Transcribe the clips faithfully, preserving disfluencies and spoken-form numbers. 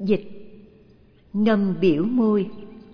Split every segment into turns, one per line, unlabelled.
Dịch. Ngâm biểu môi.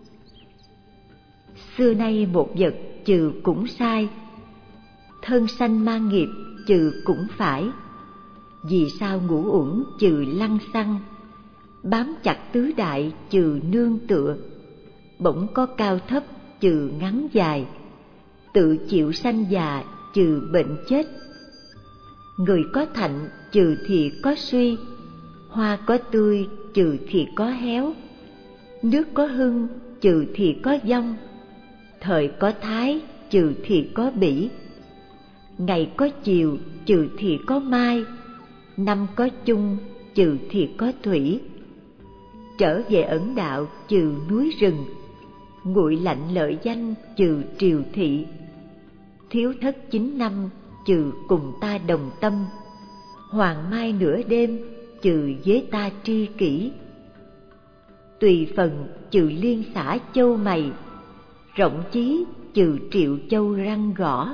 Xưa nay một vật trừ cũng sai, thân sanh mang nghiệp trừ cũng phải. Vì sao ngũ uẩn trừ lăng xăng, bám chặt tứ đại trừ nương tựa. Bỗng có cao thấp trừ ngắn dài, tự chịu sanh già trừ bệnh chết. Người có thạnh trừ thì có suy, hoa có tươi trừ thì có héo. Nước có hưng trừ thì có vong, thời có thái trừ thì có bỉ. Ngày có chiều trừ thì có mai, năm có chung trừ thì có thủy. Trở về ẩn đạo trừ núi rừng, nguội lạnh lợi danh trừ triều thị. Thiếu thất chín năm trừ cùng ta đồng tâm, hoàng mai nửa đêm trừ với ta tri kỷ. Tùy phần trừ liên xã châu mày, rộng chí trừ triệu châu răng gõ.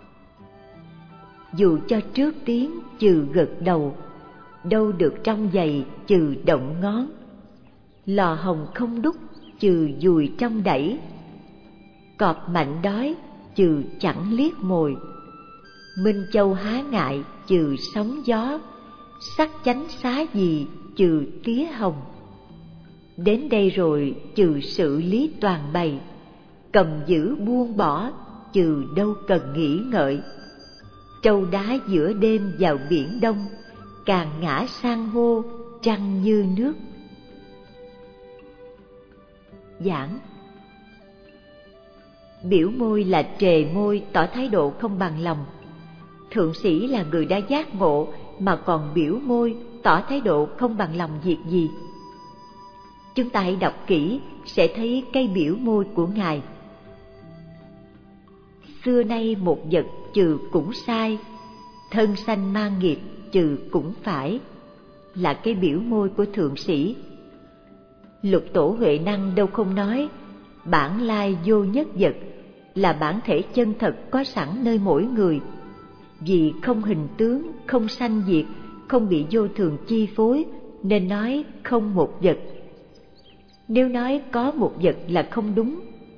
Dù cho trước tiếng trừ gật đầu, đâu được trong giày trừ động ngón. Lò hồng không đúc trừ dùi trong đẩy, cọp mạnh đói trừ chẳng liếc mồi. Minh châu há ngại trừ sóng gió, sắc chánh xá gì trừ tía hồng. Đến đây rồi trừ sự lý toàn bày, cầm giữ buông bỏ trừ đâu cần nghĩ ngợi. Trâu đá giữa đêm vào biển đông, càng ngã san hô trăng như nước. Giảng. Biểu môi là trề môi tỏ thái độ không bằng lòng. Thượng sĩ là người đã giác ngộ mà còn biểu môi tỏ thái độ không bằng lòng việc gì? Chúng ta hãy đọc kỹ sẽ thấy cây biểu môi của Ngài. Xưa nay một vật trừ cũng sai, thân sanh mang nghiệp trừ cũng phải, là cái biểu môi của thượng sĩ. Lục Tổ Huệ Năng đâu không nói bản lai vô nhất vật là bản thể chân thật có sẵn nơi mỗi người. Vì không hình tướng, không sanh diệt, không bị vô thường chi phối, nên nói không một vật. Nếu nói có một vật là không đúng.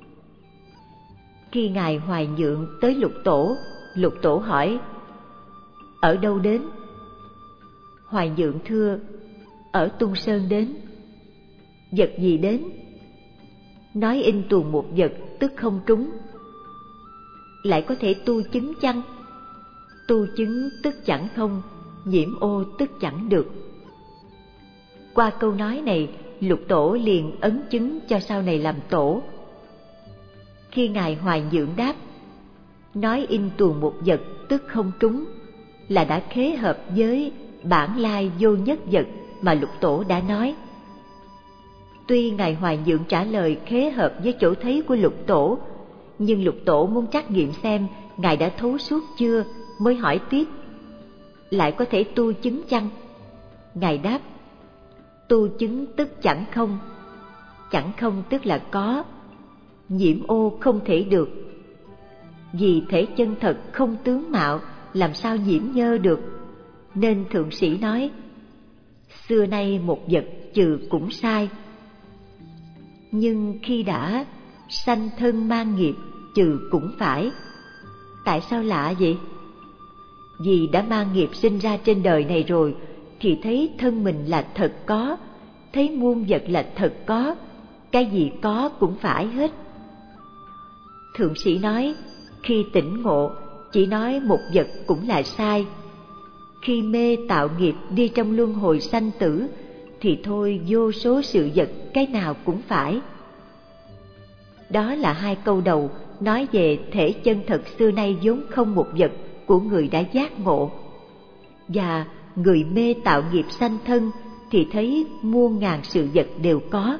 Khi Ngài Hoài Nhượng tới Lục Tổ, Lục Tổ hỏi: ở đâu đến? Hoài Nhượng thưa: ở Tung Sơn đến. Vật gì đến? Nói in tuồng một vật tức không trúng. Lại có thể tu chứng chăng? Tu chứng tức chẳng không, nhiễm ô tức chẳng được. Qua câu nói này, Lục Tổ liền ấn chứng cho sau này làm tổ. Khi Ngài Hoài Nhượng đáp: nói in tuồng một vật tức không trúng, là đã khế hợp với bản lai vô nhất vật mà Lục Tổ đã nói. Tuy Ngài Hoài Nhượng trả lời khế hợp với chỗ thấy của Lục Tổ, nhưng Lục Tổ muốn trắc nghiệm xem Ngài đã thấu suốt chưa, mới hỏi tiếp: lại có thể tu chứng chăng? Ngài đáp: tu chứng tức chẳng không. Chẳng không tức là có, nhiễm ô không thể được. Vì thể chân thật không tướng mạo, làm sao nhiễm nhơ được? Nên thượng sĩ nói: xưa nay một vật trừ cũng sai. Nhưng khi đã sanh thân mang nghiệp trừ cũng phải. Tại sao lạ vậy? Vì đã mang nghiệp sinh ra trên đời này rồi, thì thấy thân mình là thật có, thấy muôn vật là thật có, cái gì có cũng phải hết. Thượng sĩ nói: khi tỉnh ngộ, chỉ nói một vật cũng là sai. Khi mê tạo nghiệp đi trong luân hồi sanh tử, thì thôi vô số sự vật cái nào cũng phải. Đó là hai câu đầu nói về thể chân thật xưa nay vốn không một vật của người đã giác ngộ. Và người mê tạo nghiệp sanh thân thì thấy muôn ngàn sự vật đều có.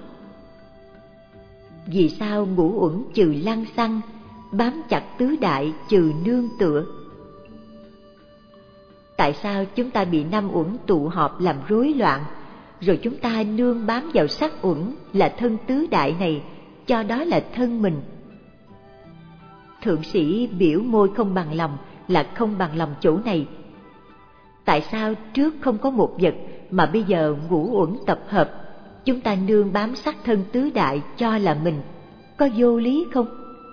Vì sao ngũ uẩn trừ lăng xăng, bám chặt tứ đại trừ nương tựa? Tại sao chúng ta bị năm uẩn tụ họp làm rối loạn, rồi chúng ta nương bám vào sắc uẩn là thân tứ đại này, cho đó là thân mình? Thượng sĩ biểu môi không bằng lòng là không bằng lòng chỗ này. Tại sao trước không có một vật mà bây giờ ngũ uẩn tập hợp, chúng ta nương bám sắc thân tứ đại cho là mình, có vô lý không?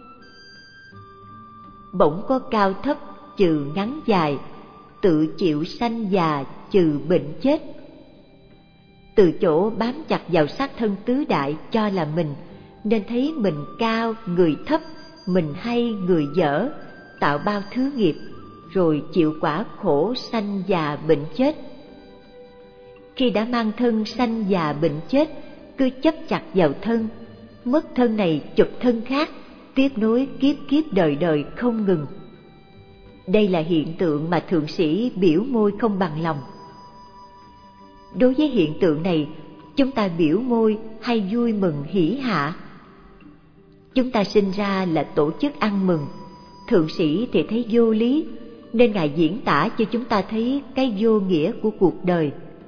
Bỗng có cao thấp trừ ngắn dài, tự chịu sanh già trừ bệnh chết. Từ chỗ bám chặt vào sắc thân tứ đại cho là mình, nên thấy mình cao, người thấp, mình hay, người dở, tạo bao thứ nghiệp, rồi chịu quả khổ sanh già bệnh chết. Khi đã mang thân sanh già bệnh chết, cứ chấp chặt vào thân, mất thân này chụp thân khác, tiếp nối kiếp kiếp đời đời không ngừng. Đây là hiện tượng mà thượng sĩ biểu môi không bằng lòng. Đối với hiện tượng này, chúng ta biểu môi hay vui mừng hỉ hạ? Chúng ta sinh ra là tổ chức ăn mừng, thượng sĩ thì thấy vô lý, nên Ngài diễn tả cho chúng ta thấy cái vô nghĩa của cuộc đời.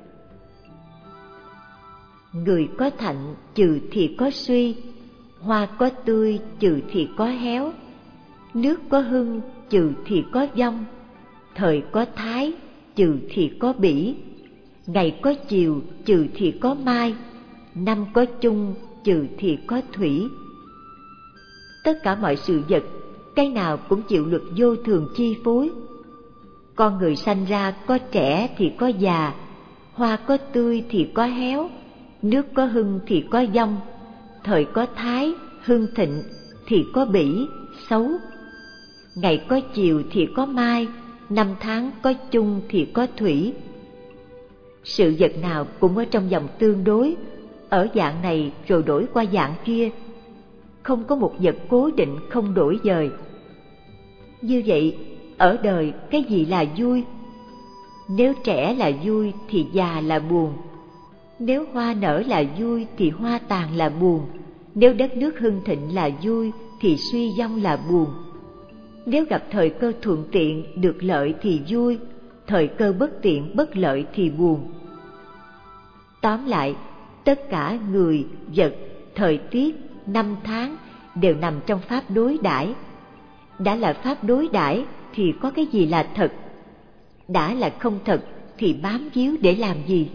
Người có thạnh trừ thì có suy, hoa có tươi trừ thì có héo, nước có hưng trừ thì có vong, thời có thái trừ thì có bỉ, ngày có chiều trừ thì có mai, năm có chung trừ thì có thủy. Tất cả mọi sự vật, cái nào cũng chịu luật vô thường chi phối. Con người sanh ra có trẻ thì có già, hoa có tươi thì có héo, nước có hưng thì có vong, thời có thái, hưng thịnh thì có bỉ, xấu, ngày có chiều thì có mai, năm tháng có chung thì có thủy. Sự vật nào cũng ở trong vòng tương đối, ở dạng này rồi đổi qua dạng kia, không có một vật cố định không đổi dời. Như vậy, ở đời cái gì là vui? Nếu trẻ là vui thì già là buồn, nếu hoa nở là vui thì hoa tàn là buồn, nếu đất nước hưng thịnh là vui thì suy vong là buồn. Nếu gặp thời cơ thuận tiện được lợi thì vui, thời cơ bất tiện bất lợi thì buồn. Tóm lại, tất cả người, vật, thời tiết, năm tháng đều nằm trong pháp đối đãi. Đã là pháp đối đãi thì có cái gì là thật? Đã là không thật thì bám víu để làm gì?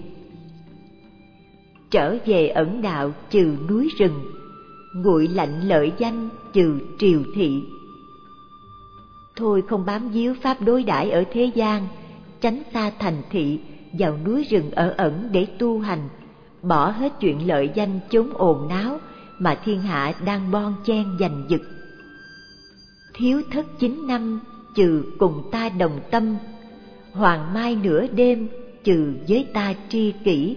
Trở về ẩn đạo trừ núi rừng, nguội lạnh lợi danh trừ triều thị. Thôi không bám víu pháp đối đãi ở thế gian, tránh xa thành thị, vào núi rừng ở ẩn để tu hành, bỏ hết chuyện lợi danh chốn ồn náo mà thiên hạ đang bon chen giành giật. Thiếu thất chín năm trừ cùng ta đồng tâm, hoàng mai nửa đêm trừ với ta tri kỷ.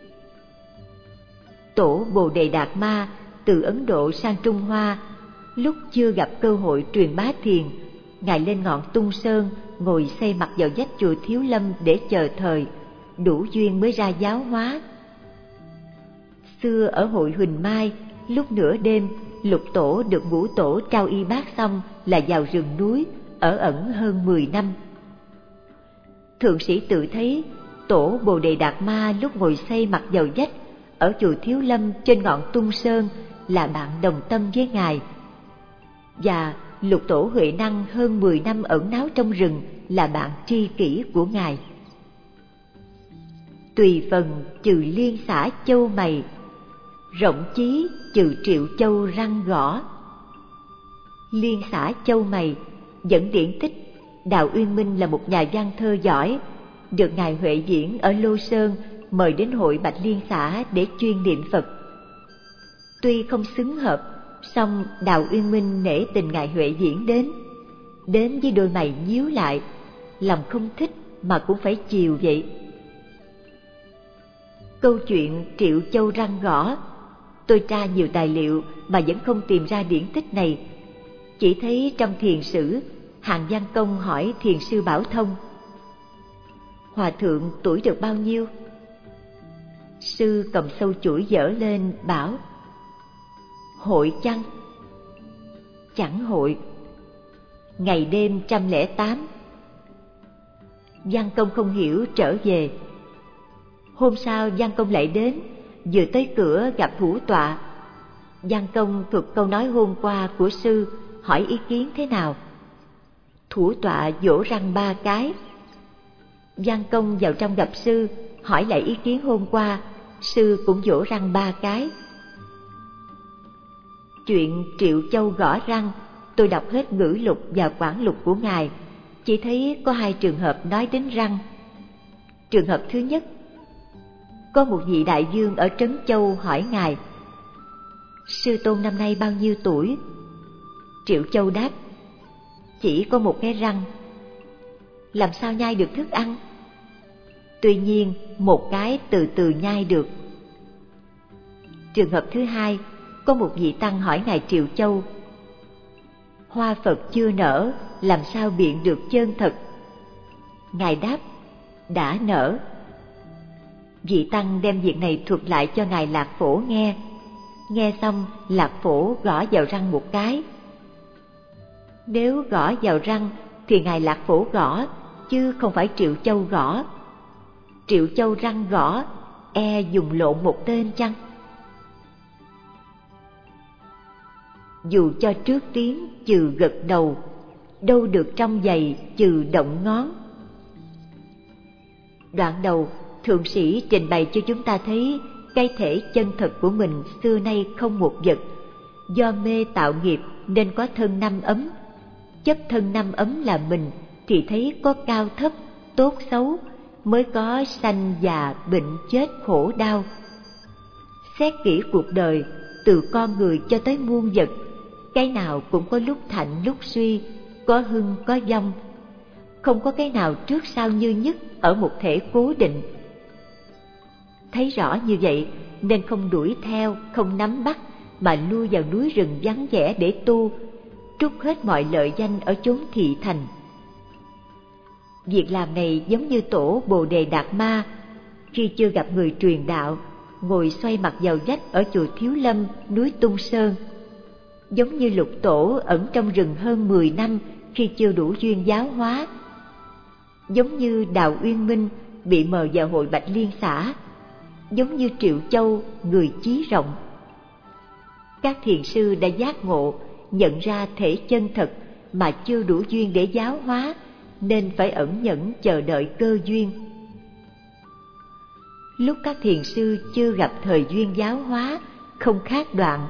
Tổ Bồ Đề Đạt Ma từ Ấn Độ sang Trung Hoa, lúc chưa gặp cơ hội truyền bá thiền, Ngài lên ngọn Tung Sơn ngồi xây mặt vào vách chùa Thiếu Lâm để chờ thời, đủ duyên mới ra giáo hóa. Xưa ở hội Huỳnh Mai, lúc nửa đêm, Lục Tổ được Ngũ Tổ trao y bát xong là vào rừng núi, ở ẩn hơn mười năm. Thượng sĩ tự thấy Tổ Bồ Đề Đạt Ma lúc ngồi xây mặt vào vách ở chùa Thiếu Lâm trên ngọn Tung Sơn là bạn đồng tâm với Ngài, và Lục Tổ Huệ Năng hơn mười năm ẩn náu trong rừng là bạn tri kỷ của Ngài. Tùy phần trừ liên xã châu mày, rộng chí trừ triệu châu răng gõ. Liên xã châu mày dẫn điển tích Đào Uyên Minh là một nhà văn thơ giỏi, được Ngài Huệ Diễn ở Lô Sơn mời đến hội Bạch Liên xã để chuyên niệm Phật. Tuy không xứng hợp, song Đào Uyên Minh nể tình Ngài Huệ Diễn đến, đến với đôi mày nhíu lại, lòng không thích mà cũng phải chiều vậy. Câu chuyện triệu châu răng gõ, tôi tra nhiều tài liệu mà vẫn không tìm ra điển tích này, chỉ thấy trong thiền sử Hàn Văn Công hỏi thiền sư Bảo Thông: Hòa thượng tuổi được bao nhiêu? Sư cầm sâu chuỗi dở lên bảo: Hội chăng? Chẳng hội. Ngày đêm trăm lẻ tám. Văn Công không hiểu trở về. Hôm sau Văn Công lại đến, vừa tới cửa gặp thủ tọa. Văn Công thuật câu nói hôm qua của sư, hỏi ý kiến thế nào. Thủ tọa vỗ răng ba cái. Văn Công vào trong gặp sư, hỏi lại ý kiến hôm qua, sư cũng vỗ răng ba cái. Chuyện Triệu Châu gõ răng, tôi đọc hết ngữ lục và quản lục của ngài, chỉ thấy có hai trường hợp nói đến răng. Trường hợp thứ nhất, có một vị đại vương ở Trấn Châu hỏi ngài: sư tôn năm nay bao nhiêu tuổi? Triệu Châu đáp: chỉ có một cái răng. Làm sao nhai được thức ăn? Tuy nhiên một cái từ từ nhai được. Trường hợp thứ hai, có một vị tăng hỏi ngài Triệu Châu: hoa Phật chưa nở, làm sao biện được chân thật? Ngài đáp: đã nở. Vị tăng đem việc này thuật lại cho ngài Lạc Phổ nghe. Nghe xong, Lạc Phổ gõ vào răng một cái. Nếu gõ vào răng thì ngài Lạc Phổ gõ, chứ không phải Triệu Châu gõ. Triệu Châu răng gõ, e dùng lộn một tên chăng? Dù cho trước tiếng trừ gật đầu, đâu được trong giày trừ động ngón. Đoạn đầu, thượng sĩ trình bày cho chúng ta thấy cái thể chân thật của mình xưa nay không một vật, do mê tạo nghiệp nên có thân năm ấm. Chấp thân năm ấm là mình thì thấy có cao thấp, tốt xấu, mới có sanh già bệnh chết khổ đau. Xét kỹ cuộc đời, từ con người cho tới muôn vật, cái nào cũng có lúc thạnh lúc suy, có hưng có vong, không có cái nào trước sau như nhất ở một thể cố định. Thấy rõ như vậy nên không đuổi theo, không nắm bắt, mà lui vào núi rừng vắng vẻ để tu, trút hết mọi lợi danh ở chốn thị thành. Việc làm này giống như tổ Bồ Đề Đạt Ma, khi chưa gặp người truyền đạo, ngồi xoay mặt vào vách ở chùa Thiếu Lâm, núi Tung Sơn. Giống như Lục Tổ ẩn trong rừng hơn mười năm khi chưa đủ duyên giáo hóa. Giống như Đào Uyên Minh bị mời vào hội Bạch Liên xã. Giống như Triệu Châu, người chí rộng. Các thiền sư đã giác ngộ, nhận ra thể chân thật mà chưa đủ duyên để giáo hóa, nên phải ẩn nhẫn chờ đợi cơ duyên. Lúc các thiền sư chưa gặp thời duyên giáo hóa, không khác đoạn: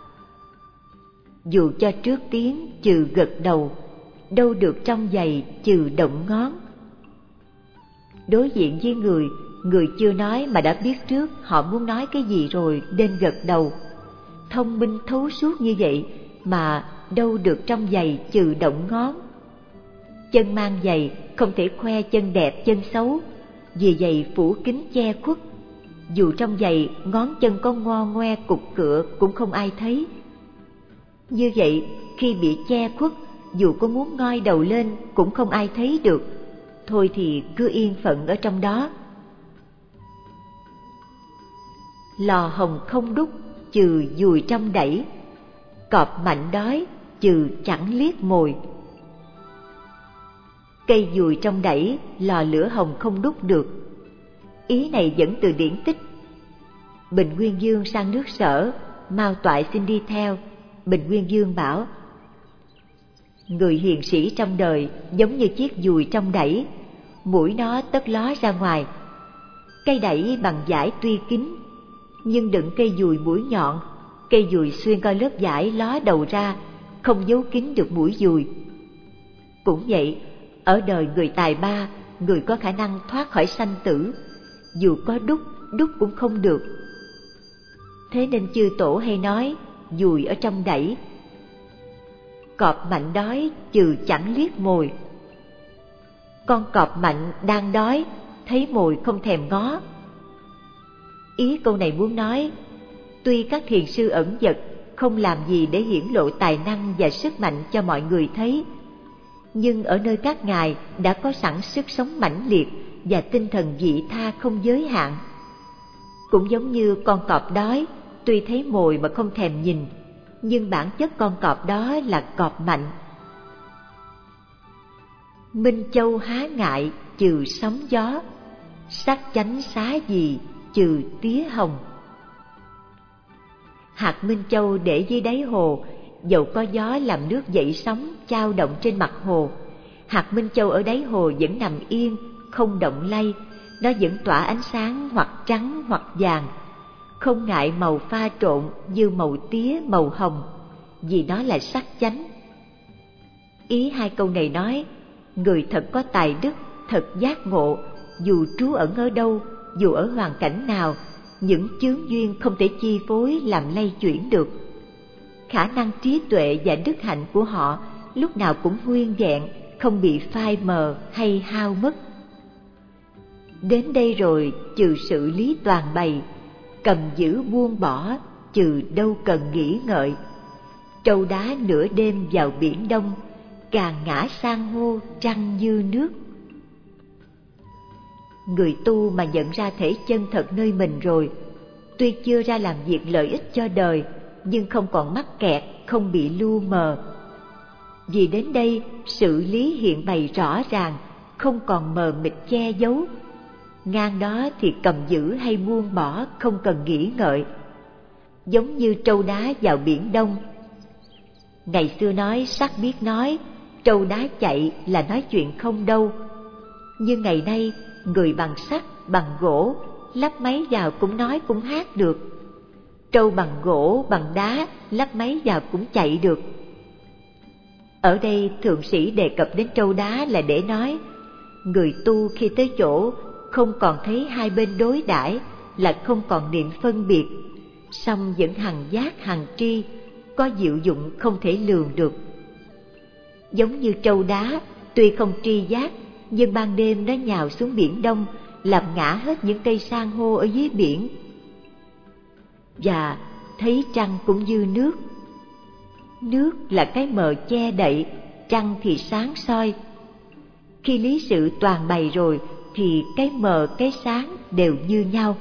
dù cho trước tiếng trừ gật đầu, đâu được trong giày trừ động ngón. Đối diện với người, người chưa nói mà đã biết trước họ muốn nói cái gì rồi nên gật đầu. Thông minh thấu suốt như vậy mà đâu được trong giày trừ động ngón. Chân mang giày không thể khoe chân đẹp chân xấu, vì giày phủ kín che khuất. Dù trong giày ngón chân có ngo ngoe cục cựa cũng không ai thấy. Như vậy khi bị che khuất, dù có muốn ngoi đầu lên cũng không ai thấy được. Thôi thì cứ yên phận ở trong đó. Lò hồng không đúc, trừ dùi trong đẩy. Cọp mạnh đói, trừ chẳng liếc mồi. Cây dùi trong đẩy, lò lửa hồng không đúc được. Ý này dẫn từ điển tích. Bình Nguyên Dương sang nước Sở, Mao Toại xin đi theo. Bình Nguyên Dương bảo: người hiền sĩ trong đời giống như chiếc dùi trong đẩy, mũi nó tất ló ra ngoài. Cây đẩy bằng vải tuy kín, nhưng đựng cây dùi mũi nhọn, cây dùi xuyên qua lớp vải ló đầu ra, không giấu kín được mũi dùi. Cũng vậy, ở đời người tài ba, người có khả năng thoát khỏi sanh tử, dù có đúc, đúc cũng không được. Thế nên chư tổ hay nói dùi ở trong đẩy. Cọp mạnh đói, trừ chẳng liếc mồi. Con cọp mạnh đang đói, thấy mồi không thèm ngó. Ý câu này muốn nói, tuy các thiền sư ẩn dật không làm gì để hiển lộ tài năng và sức mạnh cho mọi người thấy, nhưng ở nơi các ngài đã có sẵn sức sống mãnh liệt và tinh thần vị tha không giới hạn. Cũng giống như con cọp đói, tuy thấy mồi mà không thèm nhìn, nhưng bản chất con cọp đó là cọp mạnh. Minh Châu há ngại, trừ sóng gió. Sắc chánh xá gì, trừ tía hồng. Hạt Minh Châu để dưới đáy hồ, dầu có gió làm nước dậy sóng chao động trên mặt hồ, hạt Minh Châu ở đáy hồ vẫn nằm yên, không động lay. Nó vẫn tỏa ánh sáng hoặc trắng hoặc vàng, không ngại màu pha trộn như màu tía, màu hồng, vì nó là sắc chánh. Ý hai câu này nói, người thật có tài đức, thật giác ngộ, dù trú ẩn ở đâu, dù ở hoàn cảnh nào, những chướng duyên không thể chi phối làm lay chuyển được. Khả năng trí tuệ và đức hạnh của họ lúc nào cũng nguyên vẹn, không bị phai mờ hay hao mất. Đến đây rồi trừ sự lý toàn bày, cầm giữ buông bỏ, trừ đâu cần nghĩ ngợi. Trâu đá nửa đêm vào biển đông, càng ngã san hô trăng như nước. Người tu mà nhận ra thể chân thật nơi mình rồi, tuy chưa ra làm việc lợi ích cho đời, nhưng không còn mắc kẹt, không bị lu mờ. Vì đến đây sự lý hiện bày rõ ràng, không còn mờ mịt che giấu. Ngang đó thì cầm giữ hay buông bỏ không cần nghĩ ngợi. Giống như trâu đá vào biển đông. Ngày xưa nói sắc biết nói, trâu đá chạy là nói chuyện không đâu. Nhưng ngày nay người bằng sắt, bằng gỗ, lắp máy vào cũng nói cũng hát được. Trâu bằng gỗ, bằng đá, lắp máy vào cũng chạy được. Ở đây thượng sĩ đề cập đến trâu đá là để nói, người tu khi tới chỗ không còn thấy hai bên đối đãi, là không còn niệm phân biệt, song vẫn hằng giác hằng tri, có diệu dụng không thể lường được. Giống như trâu đá, tuy không tri giác, nhưng ban đêm nó nhào xuống biển đông, làm ngã hết những cây san hô ở dưới biển. Và thấy trăng cũng như nước. Nước là cái mờ che đậy, trăng thì sáng soi. Khi lý sự toàn bày rồi thì cái mờ cái sáng đều như nhau.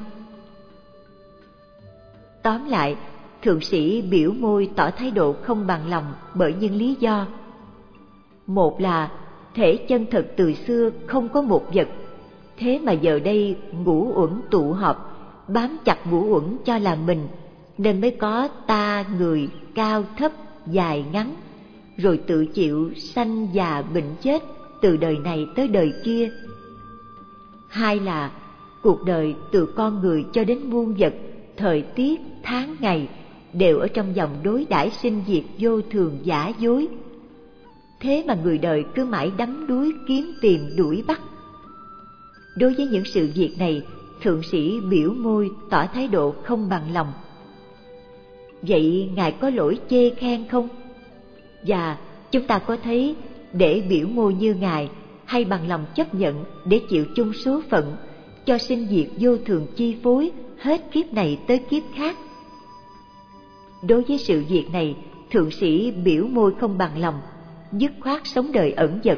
Tóm lại, thượng sĩ biểu môi tỏ thái độ không bằng lòng bởi những lý do. Một là thể chân thật từ xưa không có một vật, thế mà giờ đây ngũ uẩn tụ họp, bám chặt ngũ uẩn cho là mình, nên mới có ta người cao thấp, dài ngắn, rồi tự chịu sanh già bệnh chết từ đời này tới đời kia. Hai là cuộc đời từ con người cho đến muôn vật, thời tiết, tháng ngày đều ở trong dòng đối đãi sinh diệt vô thường giả dối. Thế mà người đời cứ mãi đắm đuối kiếm tìm đuổi bắt. Đối với những sự việc này, thượng sĩ biểu môi tỏ thái độ không bằng lòng. Vậy ngài có lỗi chê khen không? Và chúng ta có thấy để biểu môi như ngài, hay bằng lòng chấp nhận để chịu chung số phận, cho sinh diệt vô thường chi phối hết kiếp này tới kiếp khác? Đối với sự việc này, thượng sĩ biểu môi không bằng lòng, dứt khoát sống đời ẩn dật.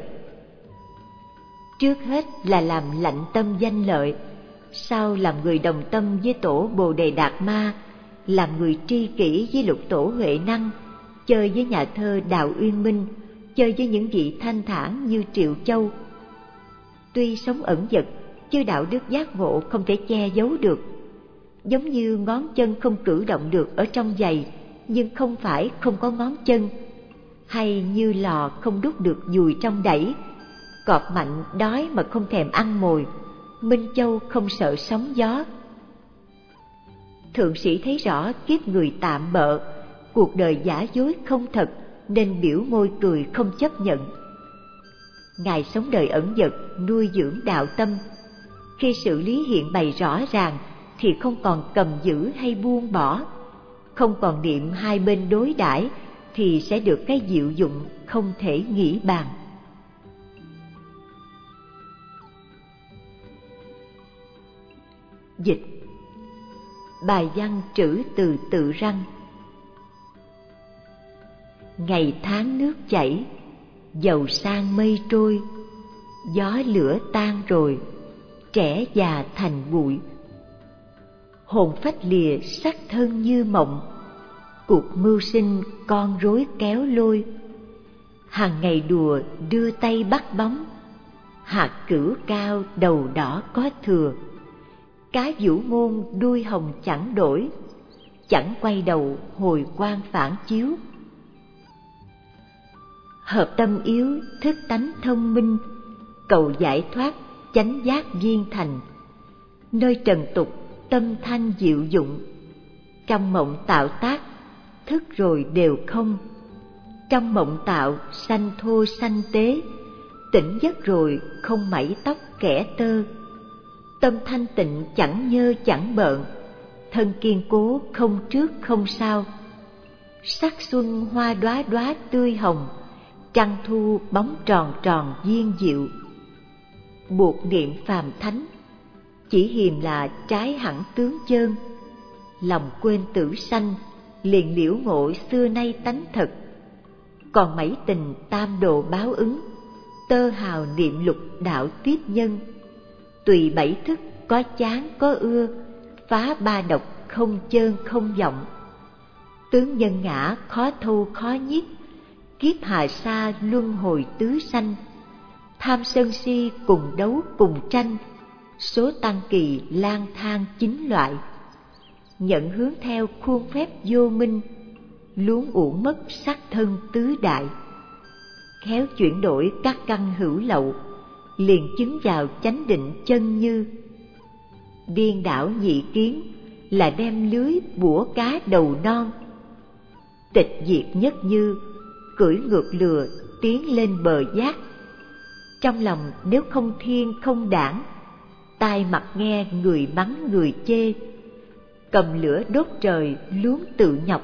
Trước hết là làm lạnh tâm danh lợi, sau làm người đồng tâm với tổ Bồ Đề Đạt Ma, làm người tri kỷ với lục tổ Huệ Năng, chơi với nhà thơ Đào Uyên Minh, chơi với những vị thanh thản như Triệu Châu. Tuy sống ẩn dật, chứ đạo đức giác ngộ không thể che giấu được. Giống như ngón chân không cử động được ở trong giày, nhưng không phải không có ngón chân. Hay như lò không đúc được dùi trong đẩy, cọp mạnh đói mà không thèm ăn mồi, Minh Châu không sợ sóng gió. Thượng sĩ thấy rõ kiếp người tạm bợ, cuộc đời giả dối không thật, nên biểu môi cười không chấp nhận. Ngài sống đời ẩn dật, nuôi dưỡng đạo tâm. Khi sự lý hiện bày rõ ràng thì không còn cầm giữ hay buông bỏ, không còn niệm hai bên đối đãi, thì sẽ được cái diệu dụng không thể nghĩ bàn. Dịch. Bài văn trữ từ Tự Răng. Ngày tháng nước chảy, dầu sang mây trôi, gió lửa tan rồi, trẻ già thành bụi. Hồn phách lìa sắc thân như mộng, cuộc mưu sinh con rối kéo lôi. Hàng ngày đùa đưa tay bắt bóng, hạt cửu cao đầu đỏ có thừa. Cá vũ môn đuôi hồng chẳng đổi, chẳng quay đầu hồi quang phản chiếu. Hợp tâm yếu thức tánh thông minh, cầu giải thoát chánh giác viên thành. Nơi trần tục tâm thanh diệu dụng, Trong mộng tạo tác, thức rồi đều không. Trong mộng tạo sanh thô sanh tế, tỉnh giấc rồi không mảy tóc kẻ tơ. Tâm thanh tịnh chẳng nhơ chẳng bợn, thân kiên cố không trước không sau. Sắc xuân hoa đóa đóa tươi hồng, trăng thu bóng tròn tròn duyên diệu. Buộc niệm phàm thánh, chỉ hiềm là trái hẳn tướng chơn. Lòng quên tử sanh, liền liễu ngộ xưa nay tánh thật. Còn mảy tình tam độ báo ứng, tơ hào niệm lục đạo tiếp nhân. Tùy bảy thức có chán có ưa, phá ba độc không chơn không vọng. Tướng nhân ngã khó thâu khó nhiếp, kiếp hà sa luân hồi tứ sanh. Tham sân si cùng đấu cùng tranh, số tăng kỳ lang thang chín loại. Nhận hướng theo khuôn phép vô minh, luống uổng mất sắc thân tứ đại. Khéo chuyển đổi các căn hữu lậu, liền chứng vào chánh định chân như. Điên đảo nhị kiến là đem lưới bủa cá đầu non. Tịch diệt nhất như, cưỡi ngược lừa tiến lên bờ giác. Trong lòng nếu không thiên không đảng, tai mặt nghe người mắng người chê. Cầm lửa đốt trời luống tự nhọc,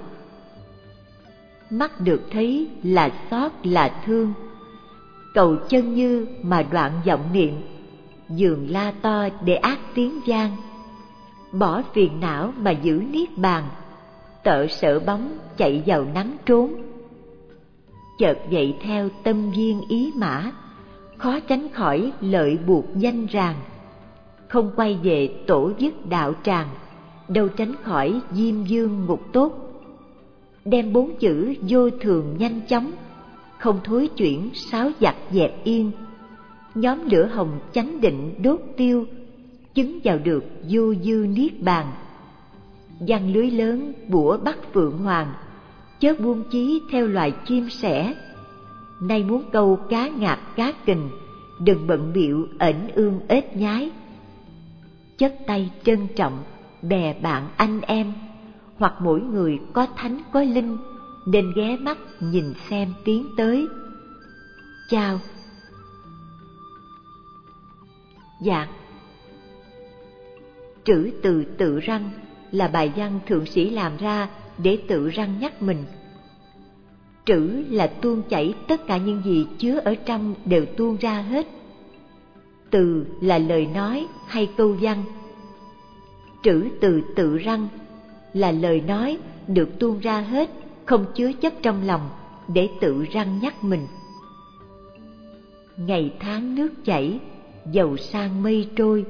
mắt được thấy là xót là thương. Cầu chân như mà đoạn vọng niệm, dường la to để ác tiếng vang. Bỏ phiền não mà giữ niết bàn, tợ sợ bóng chạy vào nắng trốn. Chợt dậy theo tâm duyên ý mã, khó tránh khỏi lợi buộc danh ràng. Không quay về tổ dứt đạo tràng, đâu tránh khỏi diêm dương ngục tốt. Đem bốn chữ vô thường nhanh chóng, không thối chuyển sáo giặc dẹp yên. Nhóm lửa hồng chánh định đốt tiêu, chứng vào được vô dư niết bàn. Giăng lưới lớn bủa bắt phượng hoàng, chớ buông chí theo loài chim sẻ. Nay muốn câu cá ngạc cá kình, đừng bận bịu ẩn ương ếch nhái. Chất tay trân trọng bè bạn anh em, hoặc mỗi người có thánh có linh, nên ghé mắt nhìn xem tiến tới. Chào. Dạ. Trữ từ tự răng là bài văn thượng sĩ làm ra để tự răng nhắc mình. Trữ là tuôn chảy tất cả những gì chứa ở trong đều tuôn ra hết. Từ là lời nói hay câu văn. Trữ từ tự răng là lời nói được tuôn ra hết, không chứa chấp trong lòng, để tự răng nhắc mình. Ngày tháng nước chảy, dầu sang mây trôi.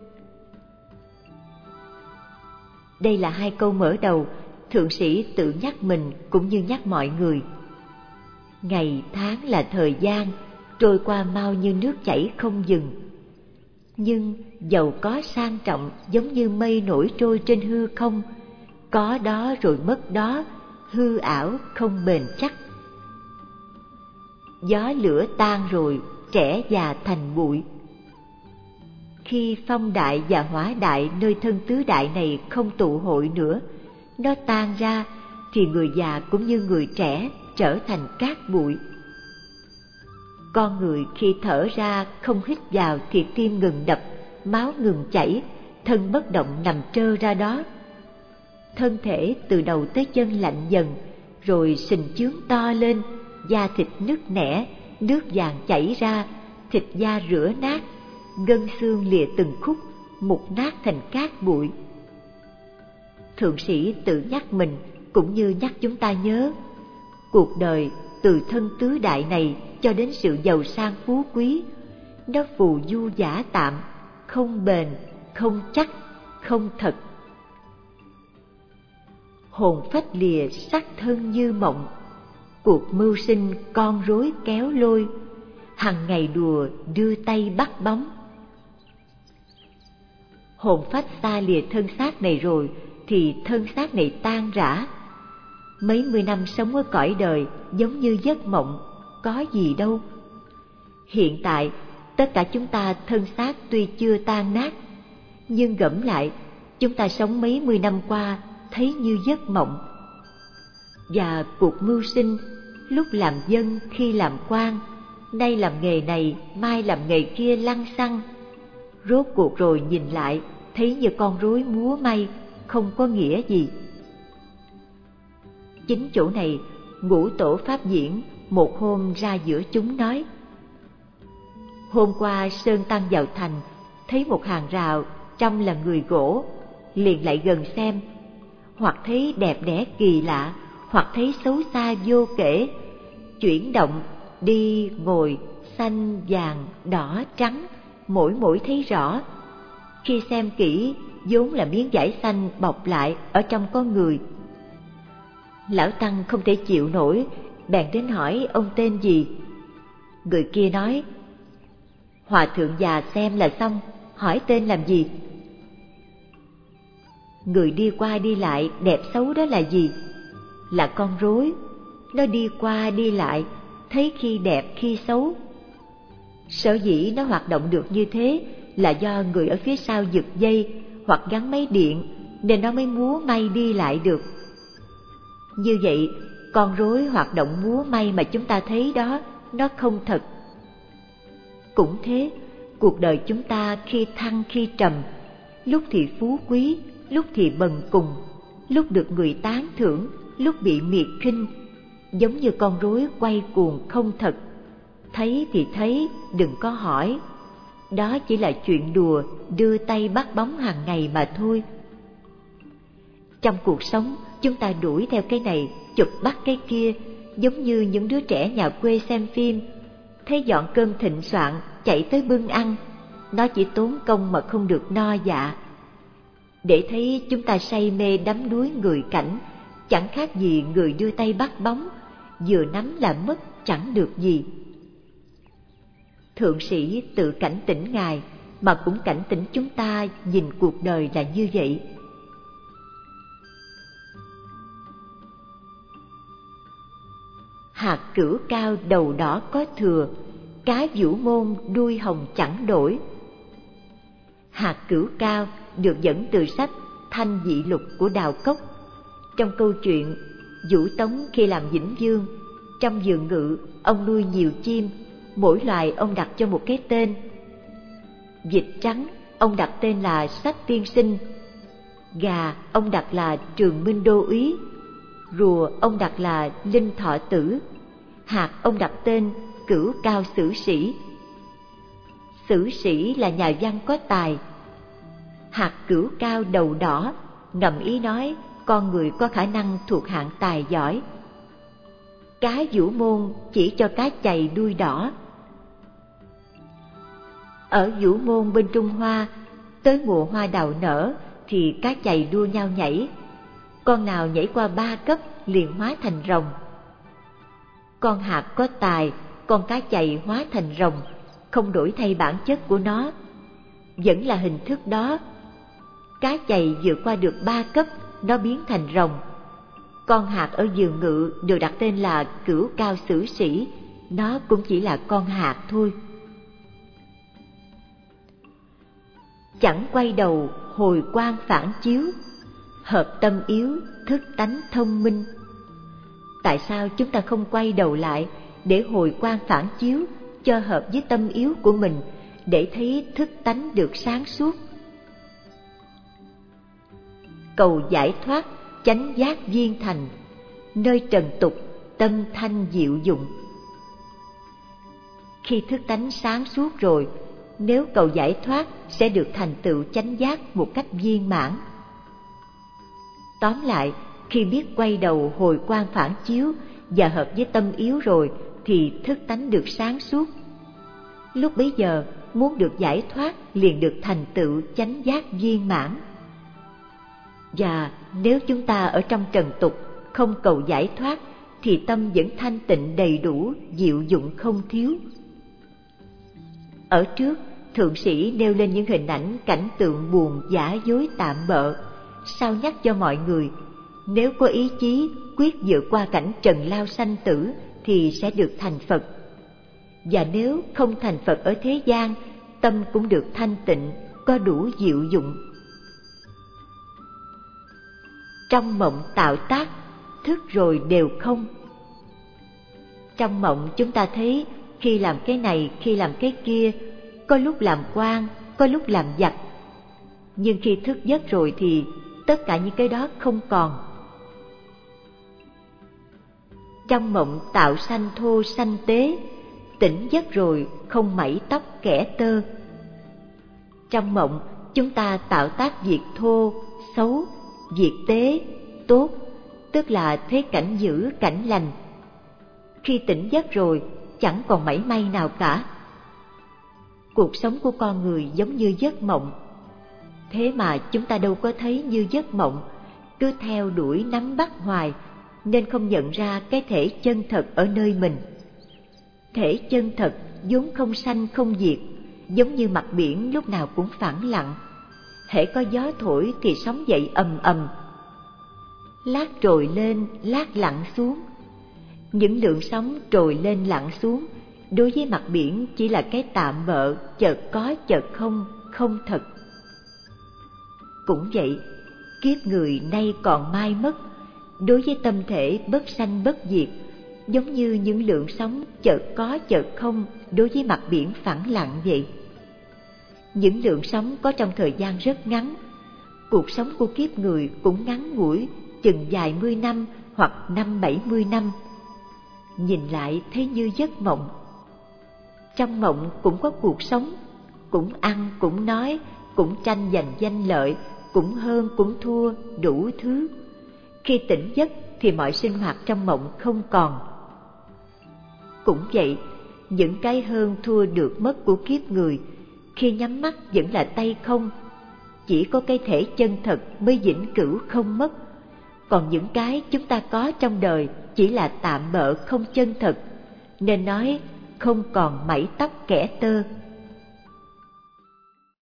Đây là hai câu mở đầu, thượng sĩ tự nhắc mình cũng như nhắc mọi người. Ngày tháng là thời gian, trôi qua mau như nước chảy không dừng. Nhưng dầu có sang trọng giống như mây nổi trôi trên hư không, có đó rồi mất đó, hư ảo không bền chắc. Gió lửa tan rồi, trẻ già thành bụi. Khi phong đại và hỏa đại nơi thân tứ đại này không tụ hội nữa, nó tan ra, thì người già cũng như người trẻ trở thành cát bụi. Con người khi thở ra không hít vào thì tim ngừng đập, máu ngừng chảy, thân bất động nằm trơ ra đó. Thân thể từ đầu tới chân lạnh dần, rồi sình chướng to lên, da thịt nứt nẻ, nước vàng chảy ra, thịt da rữa nát, gân xương lìa từng khúc, mục nát thành cát bụi. Thượng sĩ tự nhắc mình cũng như nhắc chúng ta nhớ, cuộc đời từ thân tứ đại này cho đến sự giàu sang phú quý, nó phù du giả tạm, không bền, không chắc, không thật. Hồn phách lìa sắc thân như mộng, cuộc mưu sinh con rối kéo lôi, hằng ngày đùa đưa tay bắt bóng. Hồn phách xa lìa thân xác này rồi thì thân xác này tan rã. Mấy mươi năm sống ở cõi đời giống như giấc mộng, có gì đâu. Hiện tại tất cả chúng ta thân xác tuy chưa tan nát, nhưng gẫm lại chúng ta sống mấy mươi năm qua thấy như giấc mộng. Và cuộc mưu sinh, lúc làm dân khi làm quan, nay làm nghề này, mai làm nghề kia lăng xăng, rốt cuộc rồi nhìn lại thấy như con rối múa may, không có nghĩa gì. Chính chỗ này, Ngũ Tổ Pháp Diễn một hôm ra giữa chúng nói: hôm qua Sơn Tăng vào thành, thấy một hàng rào trong là người gỗ, liền lại gần xem, hoặc thấy đẹp đẽ kỳ lạ, hoặc thấy xấu xa vô kể, chuyển động, đi, ngồi, xanh, vàng, đỏ, trắng, mỗi mỗi thấy rõ. Khi xem kỹ, vốn là miếng vải xanh bọc lại, ở trong có người. Lão Tăng không thể chịu nổi, bèn đến hỏi ông tên gì. Người kia nói: hòa thượng già xem là xong, hỏi tên làm gì? Người đi qua đi lại đẹp xấu đó là gì? Là con rối, nó đi qua đi lại, thấy khi đẹp khi xấu. Sở dĩ nó hoạt động được như thế là do người ở phía sau giật dây hoặc gắn máy điện, nên nó mới múa may đi lại được. Như vậy, con rối hoạt động múa may mà chúng ta thấy đó, nó không thật. Cũng thế, cuộc đời chúng ta khi thăng khi trầm, lúc thì phú quý, lúc thì bần cùng, lúc được người tán thưởng, lúc bị miệt khinh, giống như con rối quay cuồng không thật. Thấy thì thấy, đừng có hỏi. Đó chỉ là chuyện đùa, đưa tay bắt bóng hàng ngày mà thôi. Trong cuộc sống, chúng ta đuổi theo cái này, chụp bắt cái kia, giống như những đứa trẻ nhà quê xem phim, thấy dọn cơm thịnh soạn, chạy tới bưng ăn. Nó chỉ tốn công mà không được no dạ. Để thấy chúng ta say mê đắm đuối người cảnh, chẳng khác gì người đưa tay bắt bóng, vừa nắm là mất, chẳng được gì. Thượng sĩ tự cảnh tỉnh Ngài, mà cũng cảnh tỉnh chúng ta nhìn cuộc đời là như vậy. Hạt cửu cao đầu đỏ có thừa, cá vũ môn đuôi hồng chẳng đổi. Hạt cửu cao được dẫn từ sách Thanh Dị Lục của Đào Cốc. Trong câu chuyện Vũ Tống khi làm Vĩnh Vương, trong vườn ngự ông nuôi nhiều chim, mỗi loài ông đặt cho một cái tên. Vịt trắng ông đặt tên là Sách Tiên Sinh, gà ông đặt là Trường Minh Đô Úy, rùa ông đặt là Linh Thọ Tử, hạt ông đặt tên Cửu Cao Sử Sĩ. Sử sĩ là nhà văn có tài. Hạt cửu cao đầu đỏ ngầm ý nói con người có khả năng thuộc hạng tài giỏi. Cá vũ môn chỉ cho cá chày đuôi đỏ. Ở Vũ Môn bên Trung Hoa, tới mùa hoa đào nở thì cá chày đua nhau nhảy. Con nào nhảy qua ba cấp liền hóa thành rồng. Con hạt có tài, con cá chày hóa thành rồng, không đổi thay bản chất của nó, vẫn là hình thức đó. Cá chày vượt qua được ba cấp, nó biến thành rồng. Con hạt ở vườn ngự được đặt tên là Cửu Cao Sử Sĩ, nó cũng chỉ là con hạt thôi. Chẳng quay đầu hồi quang phản chiếu, hợp tâm yếu thức tánh thông minh. Tại sao chúng ta không quay đầu lại để hồi quang phản chiếu cho hợp với tâm yếu của mình, để thấy thức tánh được sáng suốt? Cầu giải thoát chánh giác viên thành, nơi trần tục tâm thanh diệu dụng. Khi thức tánh sáng suốt rồi, nếu cầu giải thoát sẽ được thành tựu chánh giác một cách viên mãn. Tóm lại, khi biết quay đầu hồi quang phản chiếu và hợp với tâm yếu rồi thì thức tánh được sáng suốt. Lúc bấy giờ muốn được giải thoát liền được thành tựu chánh giác viên mãn. Và nếu chúng ta ở trong trần tục không cầu giải thoát thì tâm vẫn thanh tịnh đầy đủ, diệu dụng không thiếu. Ở trước, thượng sĩ nêu lên những hình ảnh cảnh tượng buồn giả dối tạm bợ, sao nhắc cho mọi người, nếu có ý chí quyết vượt qua cảnh trần lao sanh tử thì sẽ được thành Phật. Và nếu không thành Phật ở thế gian, tâm cũng được thanh tịnh, có đủ diệu dụng. Trong mộng tạo tác, thức rồi đều không. Trong mộng chúng ta thấy khi làm cái này, khi làm cái kia, có lúc làm quan, có lúc làm giặc. Nhưng khi thức giấc rồi thì tất cả những cái đó không còn. Trong mộng tạo sanh thô sanh tế, tỉnh giấc rồi không mảy tóc kẻ tơ. Trong mộng chúng ta tạo tác việc thô, xấu, việc tế, tốt, tức là thế cảnh dữ, cảnh lành. Khi tỉnh giấc rồi chẳng còn mảy may nào cả. Cuộc sống của con người giống như giấc mộng. Thế mà chúng ta đâu có thấy như giấc mộng, cứ theo đuổi nắm bắt hoài, nên không nhận ra cái thể chân thật ở nơi mình. Thể chân thật vốn không sanh không diệt, giống như mặt biển lúc nào cũng phẳng lặng. Hễ có gió thổi thì sóng dậy ầm ầm, lát trồi lên, lát lặn xuống. Những lượng sóng trồi lên lặn xuống đối với mặt biển chỉ là cái tạm bợ, chợt có chợt không, không thật. Cũng vậy, kiếp người nay còn mai mất, đối với tâm thể bất sanh bất diệt, giống như những lượng sóng chợt có chợt không đối với mặt biển phẳng lặng vậy. Những lượng sóng có trong thời gian rất ngắn. Cuộc sống của kiếp người cũng ngắn ngủi, chừng vài mươi năm hoặc năm bảy mươi năm. Nhìn lại thấy như giấc mộng. Trong mộng cũng có cuộc sống, cũng ăn, cũng nói, cũng tranh giành danh lợi, cũng hơn, cũng thua, đủ thứ. Khi tỉnh giấc thì mọi sinh hoạt trong mộng không còn. Cũng vậy, những cái hơn thua được mất của kiếp người, khi nhắm mắt vẫn là tay không. Chỉ có cái thể chân thật mới vĩnh cửu không mất. Còn những cái chúng ta có trong đời chỉ là tạm bợ không chân thật, nên nói không còn mảy tóc kẻ tơ.